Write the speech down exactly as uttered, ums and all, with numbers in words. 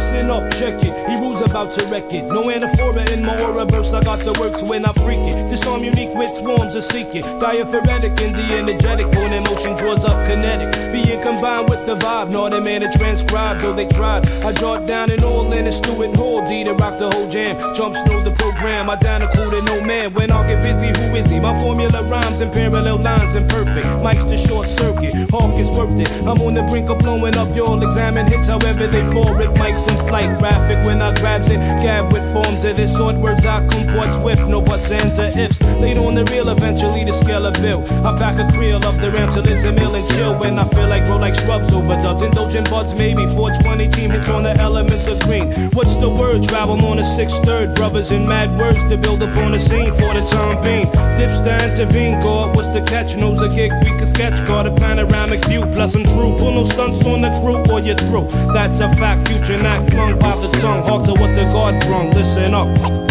listen up, check it. He rules about to wreck it. No anaphora in my aura verse, I got the works when I freak it. This arm unique with swarms of seeking. Diaphoretic in the energetic, born in motion draws up kinetic. Being combined with the vibe, not a man to transcribe, though they tried. I draw it down in all in a Stewart Hall, D to rock the whole jam. Jumps through the program, I down a cool to no man. When I get busy, who is he? My formula rhymes in parallel lines and perfect. Mike's the short circuit, Hawk is worth it. I'm on the brink of blowing up, you'll examine hits however they fall. It Mike's in flight, graphic when I grabs it. Gab with forms of this sort, words I comport swift. No buts, ands, or ifs. Laid on the real, eventually the scale of bill. I back a creel of the ram till it's a mill and chill. When I feel like grow like shrubs over dubs. Indulgent buds, maybe four twenty team hits on the elements of green. What's the word? Travel on a sixth third. Brothers in mad words to build upon a scene for the time being. Dips to intervene, God. What's the catch? Knows a gig we can sketch. Got a panoramic view, plus I'm true. Pull no stunts on the crew or you're through. That's a fact, future not flung by the tongue. Hawk to what the God brung. Listen up.